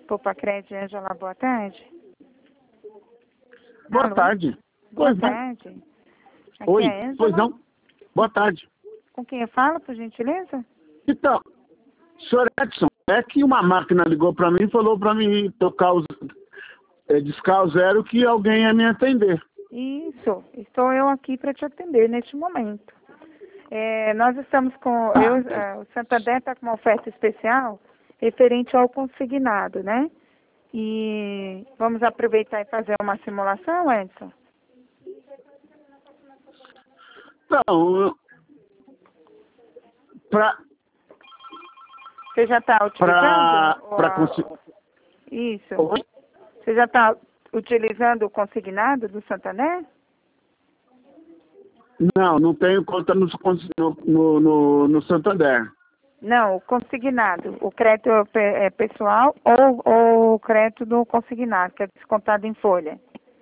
Popacred Ângela, boa tarde. Boa Alô? tarde. Boa Pois não. tarde. Aqui Oi, é a Ângela. pois não. Boa tarde. Com quem eu falo, por gentileza? Então, senhor Edson, é que uma máquina ligou para mim e falou para mim tocar discar o zero que alguém ia me atender. Isso, estou eu aqui para te atender neste momento. Nós estamos com... o Santander está com uma oferta especial referente ao consignado, né? E vamos aproveitar e fazer uma simulação, Edson? Então, Você já está utilizando? Isso. Oi? Você já está utilizando o consignado do Santander? Não tenho conta no Santander. Não, o consignado. O crédito pessoal ou o crédito do consignado, que é descontado em folha.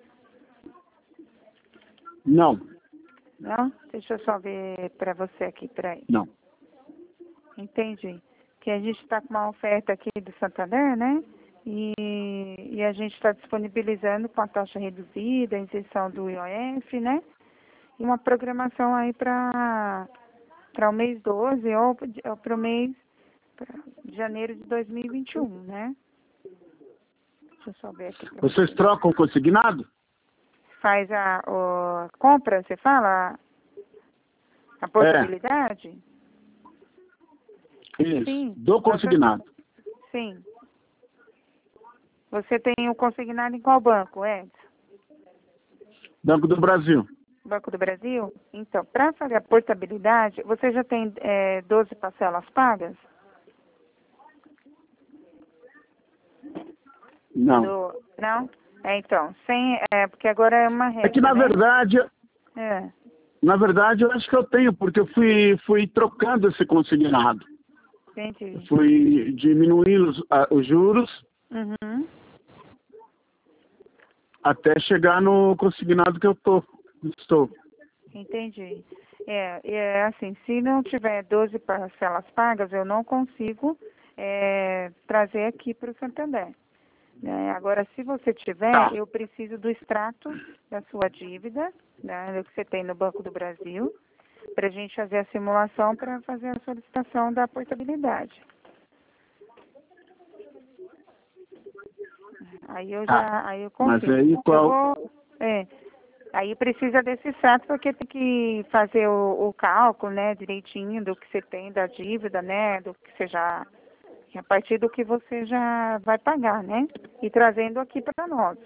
Não. Não? Deixa eu só ver para você aqui, peraí. Não. Entendi. Que a gente está com uma oferta aqui do Santander, né? E a gente está disponibilizando com a taxa reduzida, a isenção do IOF, né? E uma programação aí para o mês 12 ou para o mês de janeiro de 2021, né? Deixa eu só ver aqui. Vocês trocam consignado? Faz a compra, você fala? A possibilidade? Isso, Sim. do consignado. Sim. Você tem o consignado em qual banco, Edson? Banco do Brasil. Banco do Brasil? Então, para fazer a portabilidade, você já tem 12 parcelas pagas? Não. Não? Então, porque agora é uma regra, É que na verdade eu acho que eu tenho, porque eu fui trocando esse consignado. Entendi. Fui diminuindo os juros até chegar no consignado que eu estou. Entendi. Assim, se não tiver 12 parcelas pagas, eu não consigo trazer aqui para o Santander. Agora, se você tiver, eu preciso do extrato da sua dívida, né, que você tem no Banco do Brasil, para a gente fazer a simulação para fazer a solicitação da portabilidade. Aí eu consigo. Mas aí qual? Aí precisa desse extrato porque tem que fazer o cálculo, né, direitinho do que você tem da dívida, né, do que você já... a partir do que você já vai pagar, né? E trazendo aqui para nós.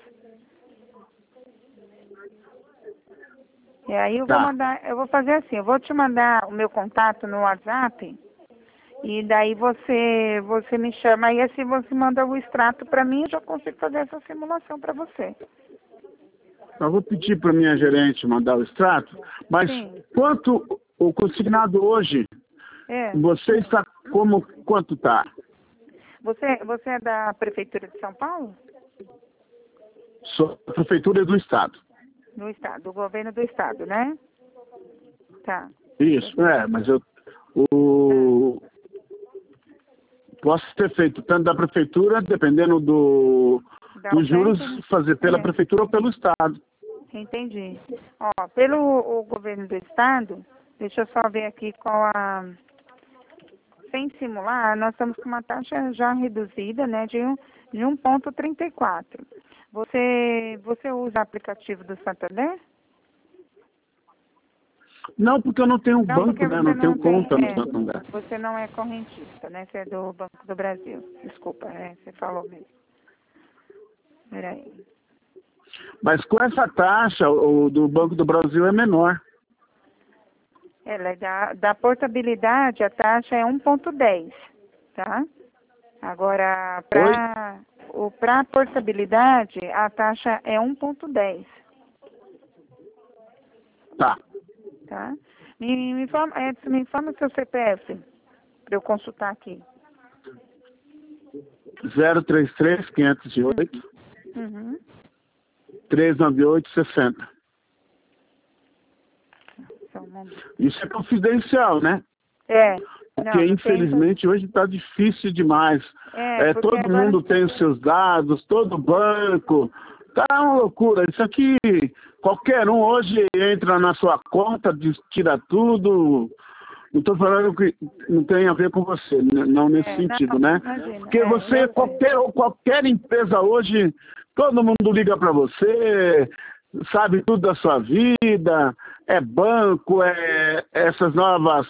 E aí eu vou fazer assim, eu vou te mandar o meu contato no WhatsApp e daí você me chama e assim você manda o extrato para mim, eu já consigo fazer essa simulação para você. Eu vou pedir para minha gerente mandar o extrato, mas Sim. quanto o consignado hoje, você está quanto está? Você é da Prefeitura de São Paulo? Sou da Prefeitura do Estado. Do Estado, do governo do Estado, né? Tá. Isso, mas eu posso ter feito tanto da Prefeitura, dependendo dos juros, fazer pela Prefeitura ou pelo Estado. Entendi. Ó, pelo governo do Estado, deixa eu só ver aqui qual sem simular, nós estamos com uma taxa já reduzida, né, de 1,34. Você usa o aplicativo do Santander? Não, porque eu não tenho banco, né? Não tenho conta no Santander. Você não é correntista, né? Você é do Banco do Brasil. Desculpa, você falou mesmo. Peraí. Mas com essa taxa, o do Banco do Brasil é menor. Ela é da portabilidade, a taxa é 1,10, tá? Agora, para portabilidade, a taxa é 1,10. Tá. Me informa o seu CPF, para eu consultar aqui. 033-508 398-60. Isso é confidencial, né? Porque, infelizmente, hoje está difícil demais Porque todo mundo tem os seus dados, todo banco. Tá uma loucura. Isso aqui, qualquer um hoje entra na sua conta, tira tudo. Não estou falando que não tem a ver com você, não nesse sentido, né? Imagina, Porque você, qualquer empresa hoje, todo mundo liga para você, sabe tudo da sua vida, é banco, é essas novas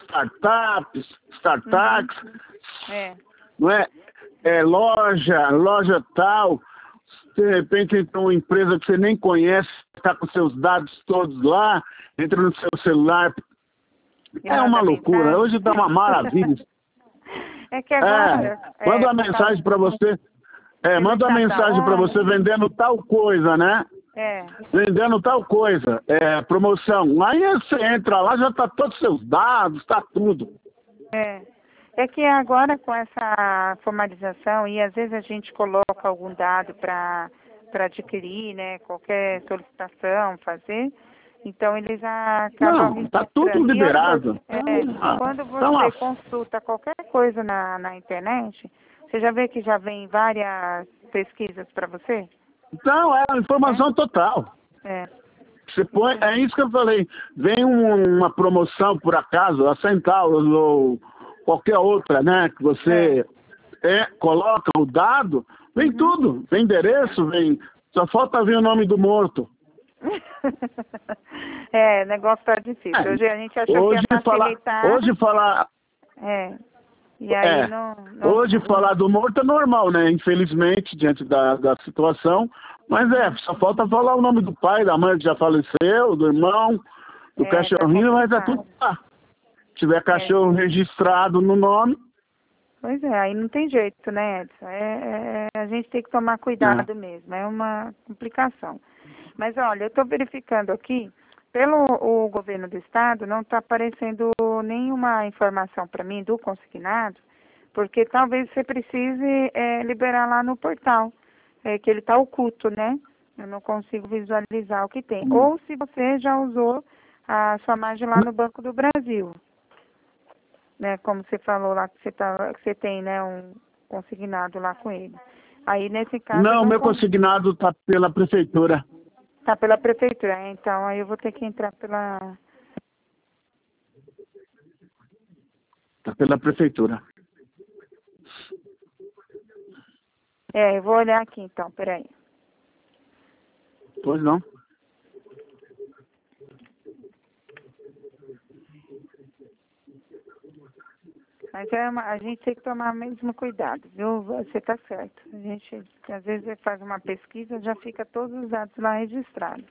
startups, não é? É loja tal. De repente entra uma empresa que você nem conhece, está com seus dados todos lá, entra no seu celular. É uma loucura. Hoje tá uma maravilha. É que agora... manda uma mensagem para você. Manda uma mensagem para você vendendo tal coisa, né? Vendendo tal coisa. Promoção. Aí você entra lá, já tá todos os seus dados, tá tudo. É que agora com essa formalização, e às vezes a gente coloca algum dado para adquirir, né? Qualquer solicitação, fazer... Então, eles acabam... Não, está tudo liberado. Quando você consulta qualquer coisa na internet, você já vê que já vem várias pesquisas para você? Então, é a informação total. Você põe, é isso que eu falei. Vem uma promoção, por acaso, a Centauros ou qualquer outra, né? Que você coloca o dado, vem tudo. Vem endereço, só falta vir o nome do morto. O negócio tá difícil. Hoje a gente achou que ia facilitar. Hoje falar... E aí não... Hoje falar do morto é normal, né? Infelizmente, diante da situação. Mas só falta falar o nome do pai, da mãe que já faleceu, do irmão, do cachorrinho, mas é tudo lá. Se tiver cachorro registrado no nome... Pois aí não tem jeito, né, Edson? A gente tem que tomar cuidado mesmo, é uma complicação. Mas olha, eu estou verificando aqui, o governo do estado não está aparecendo nenhuma informação para mim do consignado, porque talvez você precise liberar lá no portal, que ele está oculto, né? Eu não consigo visualizar o que tem. Ou se você já usou a sua margem lá no Banco do Brasil, né? Como você falou lá que você tem, né, um consignado lá com ele. Aí nesse caso... Não, meu consignado está pela prefeitura. Tá pela prefeitura, então aí eu vou ter que entrar pela... Tá pela prefeitura. Eu vou olhar aqui então, peraí. Pois não. Mas a gente tem que tomar mesmo cuidado, viu? Você tá certo. A gente, às vezes, faz uma pesquisa, já fica todos os dados lá registrados.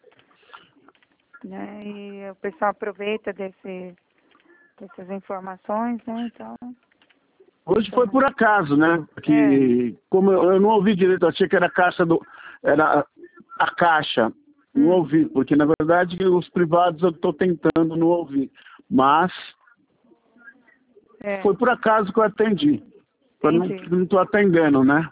Né? E o pessoal aproveita dessas informações, né? Então... Hoje foi por acaso, né? Que, como eu não ouvi direito, eu achei que era era a Caixa. Não ouvi, porque, na verdade, os privados eu estou tentando não ouvir. Mas... Foi por acaso que eu atendi. Eu não estou atendendo, né?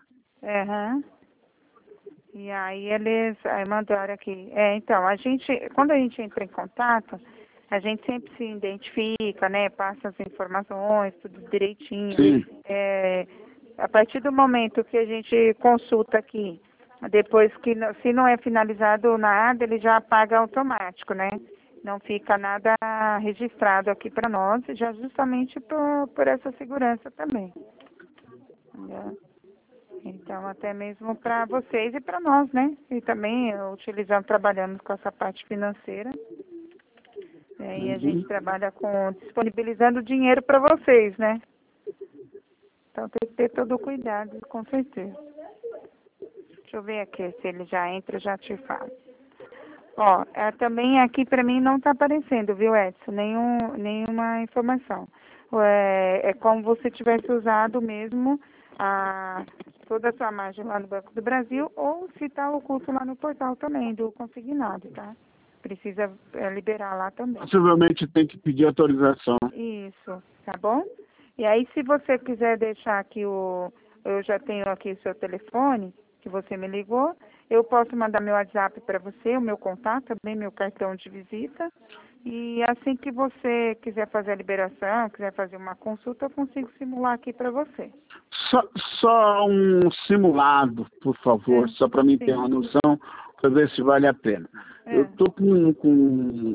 E aí eles mandaram aqui. Então, quando a gente entra em contato, a gente sempre se identifica, né? Passa as informações, tudo direitinho. Sim. A partir do momento que a gente consulta aqui, depois que, se não é finalizado nada, ele já apaga automático, né? Não fica nada registrado aqui para nós, já justamente por essa segurança também. Entendeu? Então, até mesmo para vocês e para nós, né? E também trabalhamos com essa parte financeira. E a gente trabalha disponibilizando dinheiro para vocês, né? Então, tem que ter todo o cuidado, com certeza. Deixa eu ver aqui se ele já entra, já te falo. Também aqui para mim não está aparecendo, viu, Edson? Nenhuma informação. É como se tivesse usado mesmo toda a sua margem lá no Banco do Brasil, ou se está oculto lá no portal também, do consignado, tá? Precisa liberar lá também. Possivelmente tem que pedir autorização. Isso, tá bom? E aí, se você quiser deixar aqui eu já tenho aqui o seu telefone, que você me ligou, eu posso mandar meu WhatsApp para você, o meu contato, também meu cartão de visita. E assim que você quiser fazer a liberação, quiser fazer uma consulta, eu consigo simular aqui para você. Só um simulado, por favor, só para mim ter uma noção, para ver se vale a pena. Eu estou com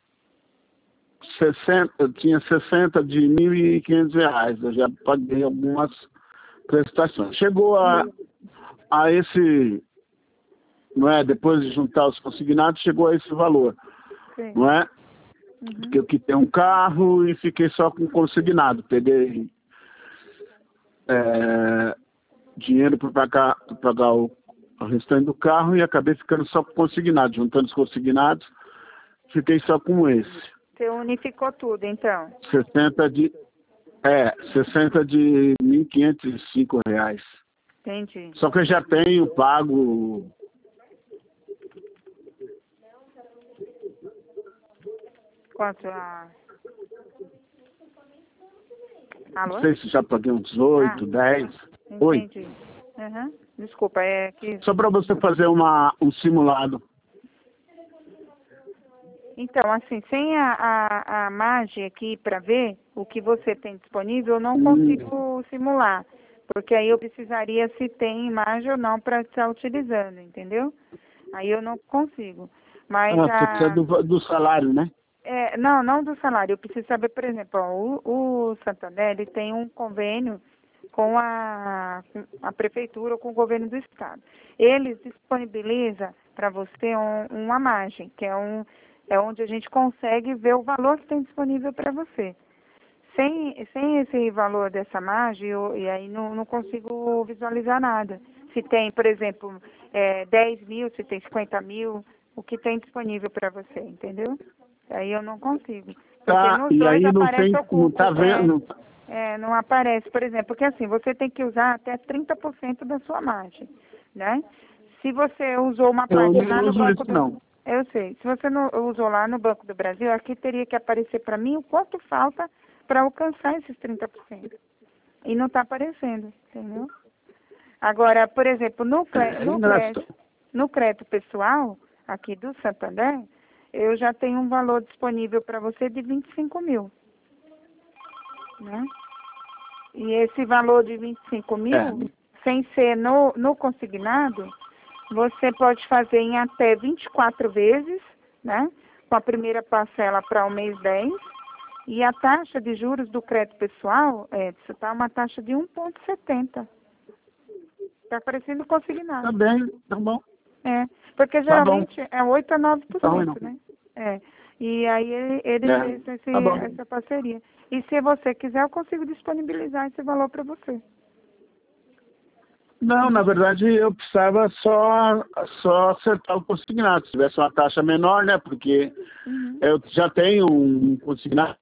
60, eu tinha 60 de R$ 1.500, eu já paguei algumas prestações. Chegou a esse, não é? Depois de juntar os consignados, chegou a esse valor, não é? Porque eu quitei um carro e fiquei só com consignado. Peguei dinheiro para pagar o restante do carro e acabei ficando só com consignado. Juntando os consignados, fiquei só com esse. Você unificou tudo, então? 60 de R$ 1.505. Entendi. Só que eu já tenho pago... Quanto a... Alô? Não sei se já paguei uns 8, 10. Entendi. Desculpa, é que... Só para você fazer um simulado. Então, assim, sem a margem aqui para ver o que você tem disponível, eu não consigo simular. Porque aí eu precisaria se tem margem ou não para estar utilizando, entendeu? Aí eu não consigo. Mas precisa do salário, né? Não do salário. Eu preciso saber, por exemplo, o Santander, ele tem um convênio com a prefeitura ou com o governo do estado. Eles disponibilizam para você uma margem, que é onde a gente consegue ver o valor que tem disponível para você. Sem esse valor dessa margem, e aí não consigo visualizar nada. Se tem, por exemplo, 10 mil, se tem 50 mil, o que tem disponível para você, entendeu? Aí eu não consigo. Porque nos e dois aí aparece não tá vendo? Não aparece, por exemplo, porque assim, você tem que usar até 30% da sua margem, né? Se você usou uma parte lá no Banco do... Não. Eu sei. Se você não usou lá no Banco do Brasil, aqui teria que aparecer para mim o quanto falta para alcançar esses 30%. E não está aparecendo, entendeu? Agora, por exemplo, no crédito pessoal, aqui do Santander, eu já tenho um valor disponível para você de 25 mil. Né? E esse valor de 25 mil, sem ser no consignado, você pode fazer em até 24 vezes, né? Com a primeira parcela para o mês 10. E a taxa de juros do crédito pessoal, está uma taxa de 1,70. Está parecendo consignado. Tá bem, tá bom. Porque geralmente é 8 a 9%, não. né? E aí ele fez essa parceria. E se você quiser, eu consigo disponibilizar esse valor para você. Não, na verdade eu precisava só acertar o consignado. Se tivesse uma taxa menor, né? Porque eu já tenho um consignado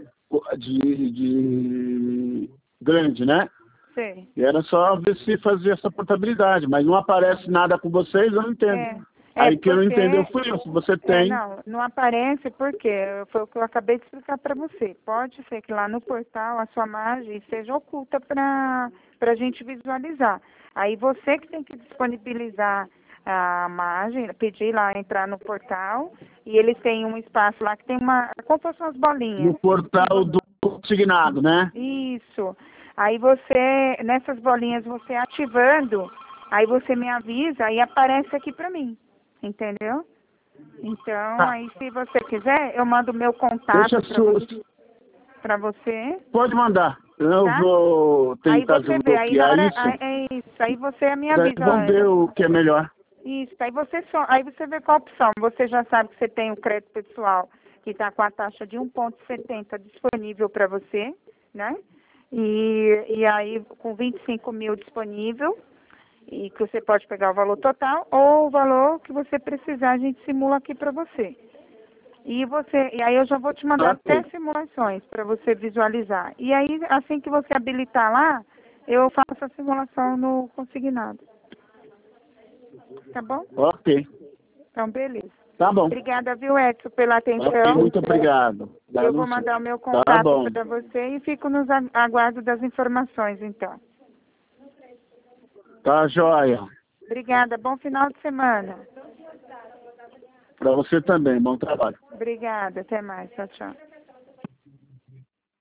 de grande, né? Sim. E era só ver se fazia essa portabilidade, mas não aparece nada com vocês, eu não entendo. Aí que eu não entendeu foi isso, você tem... Não aparece porque foi o que eu acabei de explicar para você. Pode ser que lá no portal a sua margem seja oculta para a gente visualizar. Aí você que tem que disponibilizar a margem, pedir lá, entrar no portal, e eles têm um espaço lá que tem como fossem as bolinhas. No portal do consignado, né? Isso. Aí você, nessas bolinhas, você ativando, aí você me avisa e aparece aqui para mim. Entendeu? Então, aí se você quiser, eu mando o meu contato para você. Pode mandar. Eu vou tentar desbloquear isso. Aí você me avisa. Vamos ver o que é melhor. Isso, aí você vê qual a opção. Você já sabe que você tem o crédito pessoal que está com a taxa de 1,70 disponível para você, né? E aí com 25 mil disponível, e que você pode pegar o valor total ou o valor que você precisar, a gente simula aqui para você. E aí eu já vou te mandar até simulações para você visualizar. E aí, assim que você habilitar lá, eu faço a simulação no consignado. Tá bom? Ok. Então, beleza. Tá bom. Obrigada, viu, Edson, pela atenção. Okay, muito obrigado. Eu vou mandar o meu contato para você e fico nos aguardo das informações, então. Tá joia. Obrigada. Bom final de semana. Para você também. Bom trabalho. Obrigada. Até mais. Tchau, tchau.